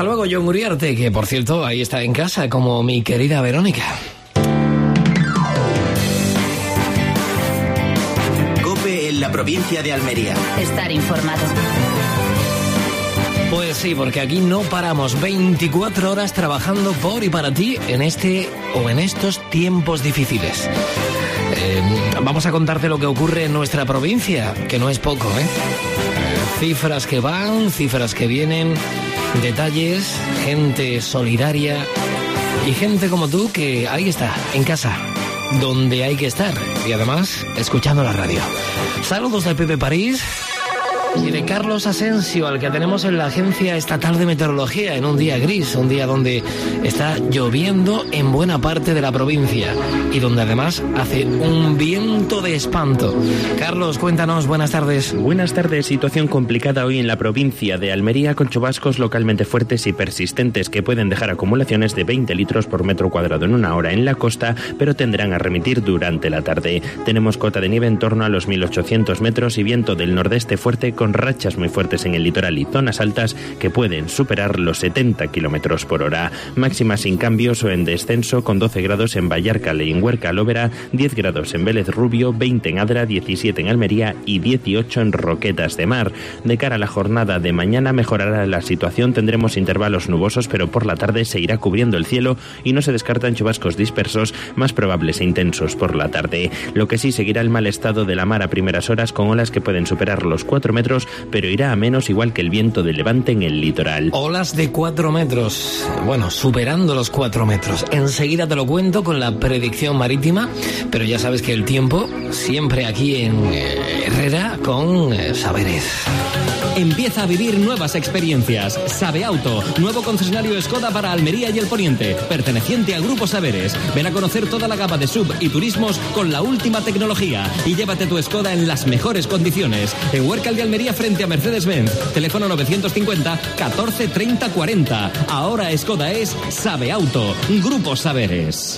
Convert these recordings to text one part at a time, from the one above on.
luego, Jon Uriarte, que por cierto, ahí está en casa, como mi querida Verónica. COPE en la provincia de Almería. Estar informado. Pues sí, porque aquí no paramos, 24 horas trabajando por y para ti en estos tiempos difíciles. Vamos a contarte lo que ocurre en nuestra provincia, que no es poco, cifras que van, cifras que vienen, detalles, gente solidaria y gente como tú que ahí está, en casa, donde hay que estar y además escuchando la radio. Saludos de Pepe París y de Carlos Asensio, al que tenemos en la Agencia Estatal de Meteorología, en un día gris, un día donde está lloviendo en buena parte de la provincia y donde además hace un viento de espanto. Carlos, cuéntanos, buenas tardes. Buenas tardes, situación complicada hoy en la provincia de Almería, con chubascos localmente fuertes y persistentes que pueden dejar acumulaciones de 20 litros por metro cuadrado en una hora en la costa, pero tendrán a remitir durante la tarde. Tenemos cota de nieve en torno a los 1.800 metros y viento del nordeste fuerte con rachas muy fuertes en el litoral y zonas altas que pueden superar los 70 kilómetros por hora. Máximas sin cambios o en descenso, con 12 grados en Vallarcal y en Huerca Lóvera, 10 grados en Vélez Rubio, 20 en Adra, 17 en Almería y 18 en Roquetas de Mar. De cara a la jornada de mañana mejorará la situación, tendremos intervalos nubosos, pero por la tarde se irá cubriendo el cielo y no se descartan chubascos dispersos, más probables e intensos por la tarde. Lo que sí, seguirá el mal estado de la mar a primeras horas, con olas que pueden superar los 4 metros, pero irá a menos, igual que el viento de levante en el litoral. Olas de 4 metros, bueno, superando los 4 metros. Enseguida te lo cuento con la predicción marítima, pero ya sabes que el tiempo siempre aquí en Herrera con Saberes. Empieza a vivir nuevas experiencias. Sabe Auto, nuevo concesionario Skoda para Almería y el Poniente, perteneciente al Grupo Saberes. Ven a conocer toda la gama de sub y turismos con la última tecnología y llévate tu Skoda en las mejores condiciones. En Huércal de Almería frente a Mercedes-Benz. Teléfono 950 14 30 40. Ahora Skoda es Sabe Auto, Grupo Saberes.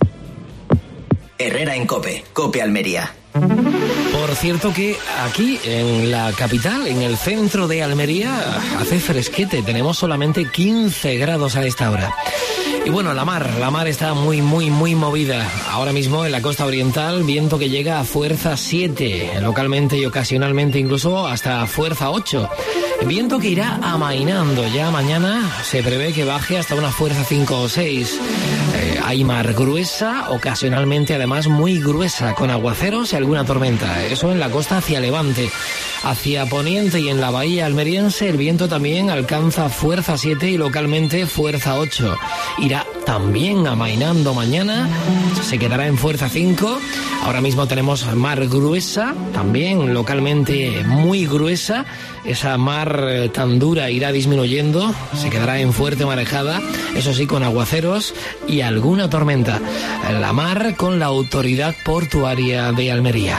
Herrera en COPE, COPE Almería. Por cierto que aquí en la capital, en el centro de Almería, hace fresquete, tenemos solamente 15 grados a esta hora. Y bueno, la mar está muy movida. Ahora mismo en la costa oriental, viento que llega a fuerza 7, localmente y ocasionalmente incluso hasta fuerza 8. Viento que irá amainando, ya mañana se prevé que baje hasta una fuerza 5 o 6. Hay mar gruesa, ocasionalmente además muy gruesa, con aguaceros y alguna tormenta. Eso en la costa hacia levante. Hacia poniente y en la bahía almeriense el viento también alcanza fuerza 7 y localmente fuerza 8. Irá también amainando mañana, se quedará en fuerza 5. Ahora mismo tenemos mar gruesa, también localmente muy gruesa. Esa mar tan dura irá disminuyendo, se quedará en fuerte marejada, eso sí, con aguaceros y alguna tormenta. La mar con la autoridad portuaria de Almería.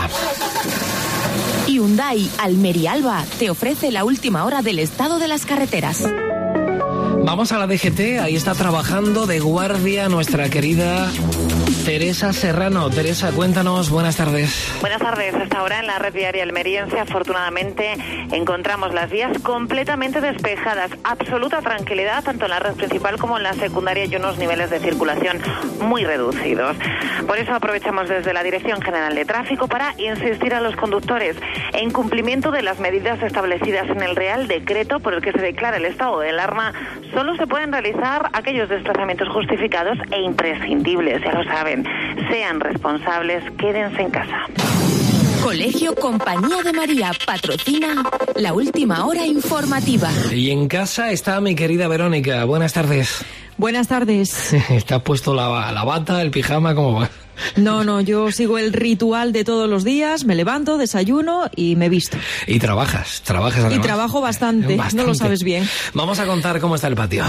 Hyundai Almería Alba te ofrece la última hora del estado de las carreteras. Vamos a la DGT, ahí está trabajando de guardia nuestra querida Teresa Serrano. Teresa, cuéntanos, buenas tardes. Buenas tardes. Hasta ahora en la red viaria almeriense, afortunadamente, encontramos las vías completamente despejadas. Absoluta tranquilidad, tanto en la red principal como en la secundaria, y unos niveles de circulación muy reducidos. Por eso aprovechamos desde la Dirección General de Tráfico para insistir a los conductores en cumplimiento de las medidas establecidas en el Real Decreto por el que se declara el estado de alarma. Solo se pueden realizar aquellos desplazamientos justificados e imprescindibles, ya lo saben. Sean responsables, quédense en casa. Colegio Compañía de María patrocina la última hora informativa. Y en casa está mi querida Verónica. Buenas tardes. Buenas tardes. ¿Te has puesto la bata, el pijama? ¿Cómo va? No, yo sigo el ritual de todos los días, me levanto, desayuno y me visto. Y trabajas además. Y trabajo bastante, no lo sabes bien. Vamos a contar cómo está el patio.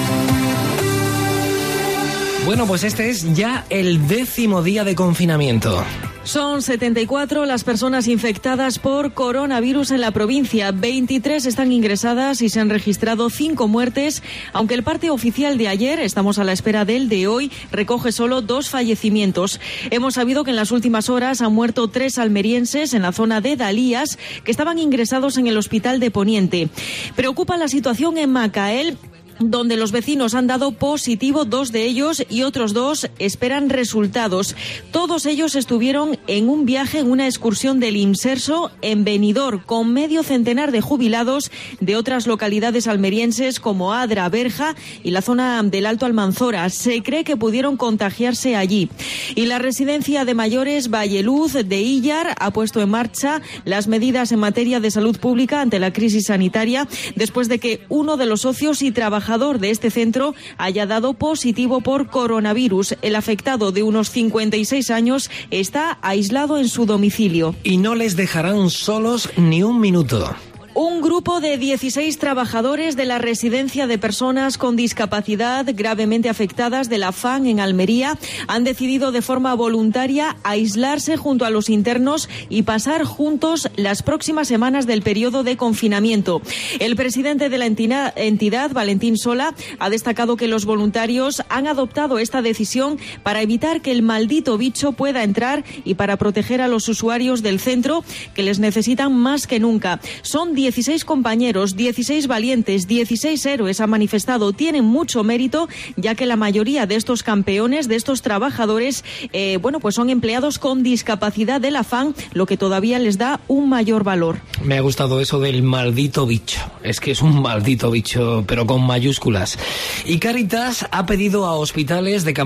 Bueno, pues este es ya el 10º día de confinamiento. Son 74 las personas infectadas por coronavirus en la provincia. 23 están ingresadas y se han registrado 5 muertes, aunque el parte oficial de ayer, estamos a la espera del de hoy, recoge solo 2 fallecimientos. Hemos sabido que en las últimas horas han muerto 3 almerienses en la zona de Dalías, que estaban ingresados en el hospital de Poniente. Preocupa la situación en Macael, donde los vecinos han dado positivo 2 de ellos y otros 2 esperan resultados. Todos ellos estuvieron en un viaje, en una excursión del Imserso en Benidorm, con medio centenar de jubilados de otras localidades almerienses como Adra, Berja y la zona del Alto Almanzora. Se cree que pudieron contagiarse allí. Y la residencia de mayores Valleluz de Illar ha puesto en marcha las medidas en materia de salud pública ante la crisis sanitaria, después de que uno de los socios y trabajadores de este centro haya dado positivo por coronavirus. El afectado, de unos 56 años, está aislado en su domicilio. Y no les dejarán solos ni un minuto. Un grupo de 16 trabajadores de la residencia de personas con discapacidad gravemente afectadas de la FAN en Almería han decidido de forma voluntaria aislarse junto a los internos y pasar juntos las próximas semanas del periodo de confinamiento. El presidente de la entidad, Valentín Sola, ha destacado que los voluntarios han adoptado esta decisión para evitar que el maldito bicho pueda entrar y para proteger a los usuarios del centro, que les necesitan más que nunca. Son 16 compañeros, 16 valientes, 16 héroes, ha manifestado. Tienen mucho mérito, ya que la mayoría de estos campeones, de estos trabajadores, pues son empleados con discapacidad de la FAN, lo que todavía les da un mayor valor. Me ha gustado eso del maldito bicho. Es que es un maldito bicho, pero con mayúsculas. Y Cáritas ha pedido hospitales de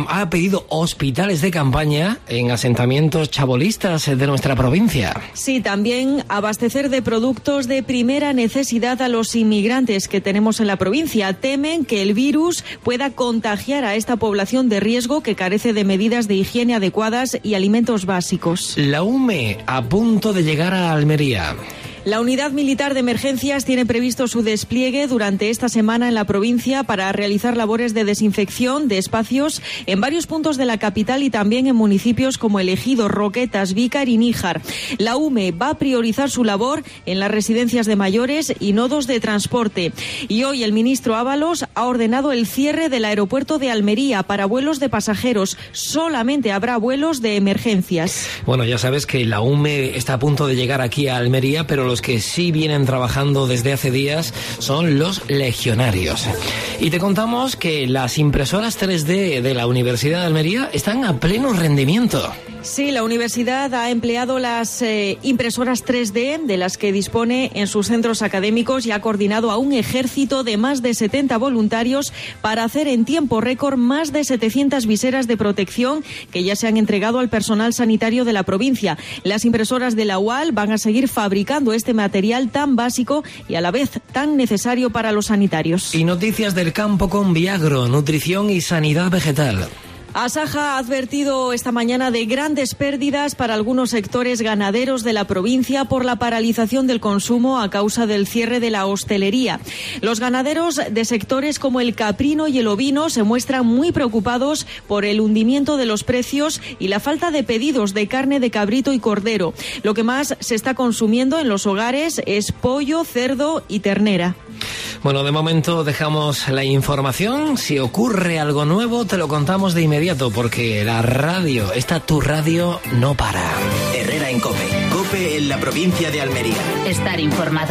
campaña en asentamientos chabolistas de nuestra provincia. Sí, también abastecer de productos de primera necesidad a los inmigrantes que tenemos en la provincia. Temen que el virus pueda contagiar a esta población de riesgo que carece de medidas de higiene adecuadas y alimentos básicos. La UME a punto de llegar a Almería. La Unidad Militar de Emergencias tiene previsto su despliegue durante esta semana en la provincia para realizar labores de desinfección de espacios en varios puntos de la capital y también en municipios como El Ejido, Roquetas, Vícar y Níjar. La UME va a priorizar su labor en las residencias de mayores y nodos de transporte. Y hoy el ministro Ábalos ha ordenado el cierre del aeropuerto de Almería para vuelos de pasajeros. Solamente habrá vuelos de emergencias. Bueno, ya sabes que la UME está a punto de llegar aquí a Almería, pero los que sí vienen trabajando desde hace días son los legionarios. Y te contamos que las impresoras 3D de la Universidad de Almería están a pleno rendimiento. Sí, la universidad ha empleado las impresoras 3D de las que dispone en sus centros académicos y ha coordinado a un ejército de más de 70 voluntarios para hacer en tiempo récord más de 700 viseras de protección que ya se han entregado al personal sanitario de la provincia. Las impresoras de la UAL van a seguir fabricando este material tan básico y a la vez tan necesario para los sanitarios. Y noticias del campo con Viagro, nutrición y sanidad vegetal. Asaja ha advertido esta mañana de grandes pérdidas para algunos sectores ganaderos de la provincia por la paralización del consumo a causa del cierre de la hostelería. Los ganaderos de sectores como el caprino y el ovino se muestran muy preocupados por el hundimiento de los precios y la falta de pedidos de carne de cabrito y cordero. Lo que más se está consumiendo en los hogares es pollo, cerdo y ternera. Bueno, de momento dejamos la información. Si ocurre algo nuevo, te lo contamos de inmediato, porque la radio, tu radio, no para. Herrera en COPE. COPE en la provincia de Almería. Estar informado.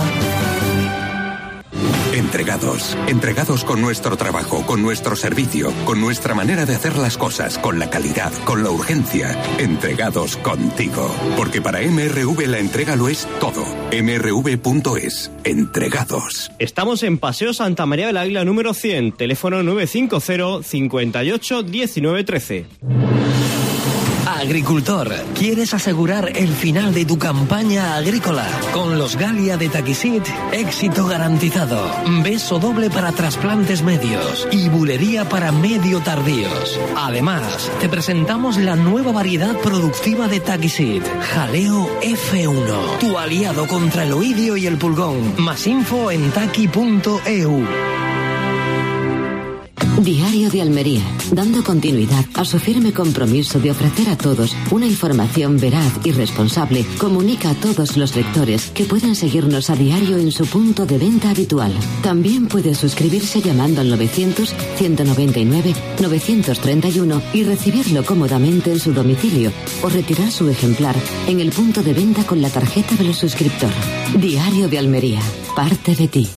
Entregados con nuestro trabajo, con nuestro servicio, con nuestra manera de hacer las cosas, con la calidad, con la urgencia. Entregados contigo. Porque para MRV la entrega lo es todo. mrv.es. Entregados. Estamos en Paseo Santa María del Águila número 100, teléfono 950 58 19 13. Agricultor, ¿quieres asegurar el final de tu campaña agrícola? Con los Galia de Taquisit, éxito garantizado. Beso doble para trasplantes medios y bulería para medio tardíos. Además, te presentamos la nueva variedad productiva de Taquisit, Jaleo F1, tu aliado contra el oidio y el pulgón. Más info en taqui.eu. Diario de Almería, dando continuidad a su firme compromiso de ofrecer a todos una información veraz y responsable, comunica a todos los lectores que pueden seguirnos a diario en su punto de venta habitual. También puede suscribirse llamando al 900-199-931 y recibirlo cómodamente en su domicilio o retirar su ejemplar en el punto de venta con la tarjeta del suscriptor. Diario de Almería, parte de ti.